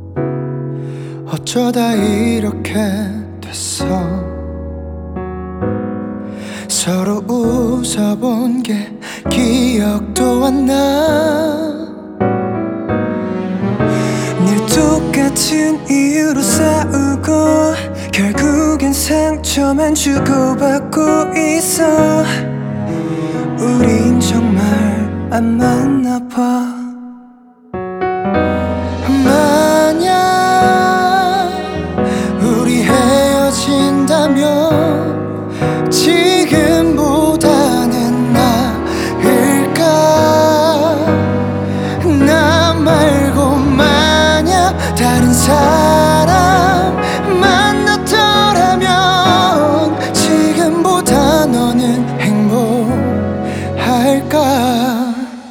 어쩌다 이렇게 됐어. 서로 웃어본 게 기억도 안 나. 늘 똑같은 이유로 싸우고 결국엔 상처만 주고받고 있어. 우린 정말 안 맞나 봐. 만약 우리 헤어진다면 지금보다는 나을까? 나 말고 만약 다른 사람 만났더라면 지금보다 너는 행복할까?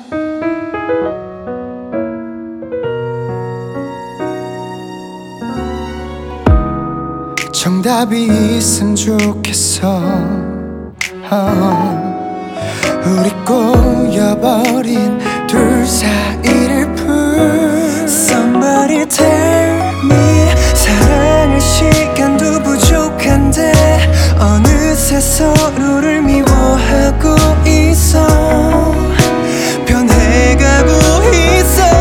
정답이 있으면 좋겠어. 우리 꼬여버린 둘 사이를 풀 Somebody tell me. 사랑할 시간도 부족한데 어느새 서로를 미워하고 있어. 변해가고 있어.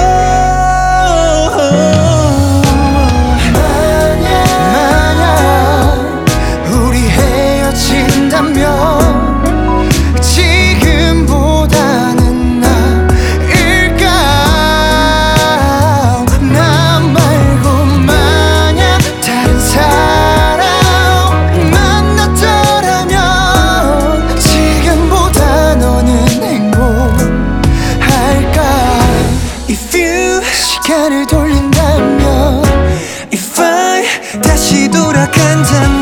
지금보다는 나을까? 나 말고 만약 다른 사람 만났더라면 지금보다 너는 행복할까? If you 시간을 돌린다면 If I 다시 돌아간다면